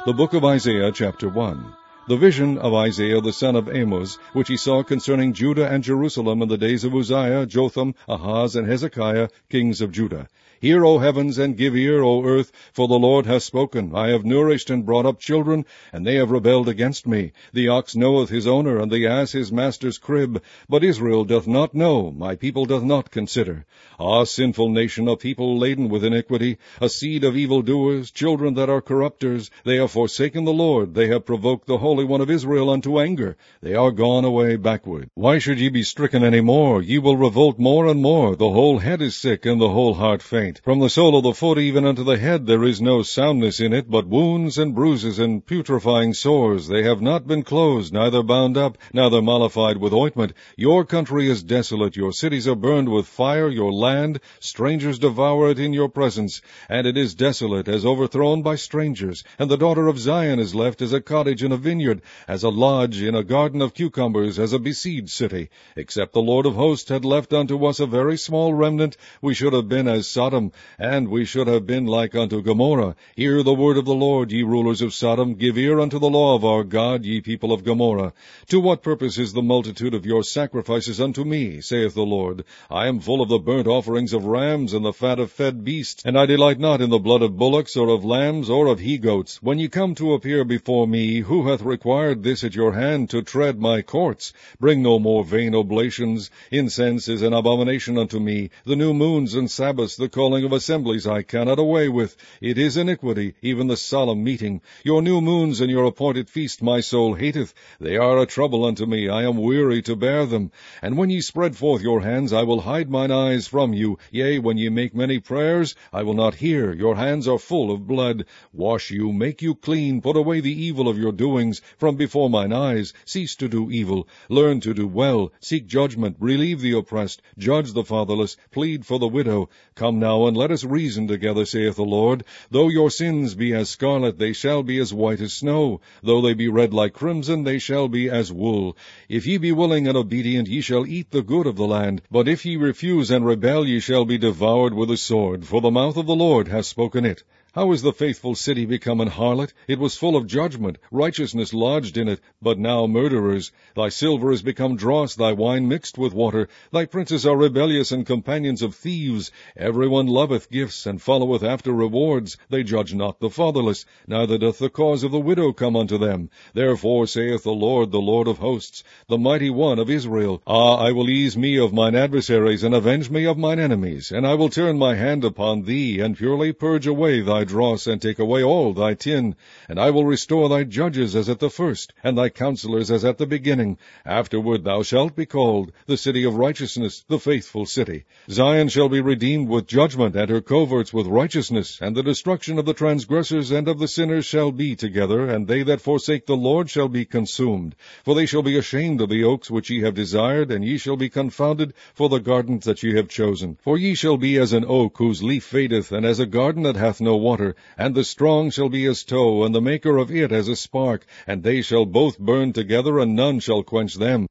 The book of Isaiah, chapter 1. The vision of Isaiah the son of Amoz, which he saw concerning Judah and Jerusalem in the days of Uzziah, Jotham, Ahaz, and Hezekiah, kings of Judah. Hear, O heavens, and give ear, O earth, for the Lord hath spoken. I have nourished and brought up children, and they have rebelled against me. The ox knoweth his owner, and the ass his master's crib. But Israel doth not know, my people doth not consider. Ah, sinful nation, a people laden with iniquity, a seed of evildoers, children that are corrupters. They have forsaken the Lord, they have provoked the Holy One of Israel unto anger. They are gone away backward. Why should ye be stricken any more? Ye will revolt more and more. The whole head is sick, and the whole heart faint. From the sole of the foot even unto the head there is no soundness in it, but wounds and bruises and putrefying sores. They have not been closed, neither bound up, neither mollified with ointment. Your country is desolate, your cities are burned with fire, your land, strangers devour it in your presence, and it is desolate, as overthrown by strangers. And the daughter of Zion is left as a cottage in a vineyard, as a lodge in a garden of cucumbers, as a besieged city. Except the Lord of hosts had left unto us a very small remnant, we should have been as Sodom, and we should have been like unto Gomorrah. Hear the word of the Lord, ye rulers of Sodom. Give ear unto the law of our God, ye people of Gomorrah. To what purpose is the multitude of your sacrifices unto me, saith the Lord? I am full of the burnt offerings of rams, and the fat of fed beasts, and I delight not in the blood of bullocks, or of lambs, or of he-goats. When ye come to appear before me, who hath required this at your hand, to tread my courts? Bring no more vain oblations. Incense is an abomination unto me. The new moons and Sabbaths, the calling of assemblies, I cannot away with. It is iniquity, even the solemn meeting. Your new moons and your appointed feast my soul hateth. They are a trouble unto me. I am weary to bear them. And when ye spread forth your hands, I will hide mine eyes from you. Yea, when ye make many prayers, I will not hear. Your hands are full of blood. Wash you, make you clean, put away the evil of your doings from before mine eyes. Cease to do evil. Learn to do well. Seek judgment. Relieve the oppressed. Judge the fatherless. Plead for the widow. Come now, and let us reason together, saith the Lord. Though your sins be as scarlet, they shall be as white as snow. Though they be red like crimson, they shall be as wool. If ye be willing and obedient, ye shall eat the good of the land. But if ye refuse and rebel, ye shall be devoured with a sword, for the mouth of the Lord hath spoken it. How is the faithful city become an harlot? It was full of judgment, righteousness lodged in it, but now murderers. Thy silver is become dross, thy wine mixed with water. Thy princes are rebellious and companions of thieves. Every one loveth gifts, and followeth after rewards. They judge not the fatherless, neither doth the cause of the widow come unto them. Therefore saith the Lord of hosts, the mighty one of Israel, Ah, I will ease me of mine adversaries, and avenge me of mine enemies. And I will turn my hand upon thee, and purely purge away thy dross, and take away all thy tin. And I will restore thy judges as at the first, and thy counselors as at the beginning. Afterward thou shalt be called the city of righteousness, the faithful city. Zion shall be redeemed with judgment, and her coverts with righteousness, and the destruction of the transgressors and of the sinners shall be together, and they that forsake the Lord shall be consumed. For they shall be ashamed of the oaks which ye have desired, and ye shall be confounded for the gardens that ye have chosen. For ye shall be as an oak whose leaf fadeth, and as a garden that hath no water. And the strong shall be as tow, and the maker of it as a spark, and they shall both burn together, and none shall quench them.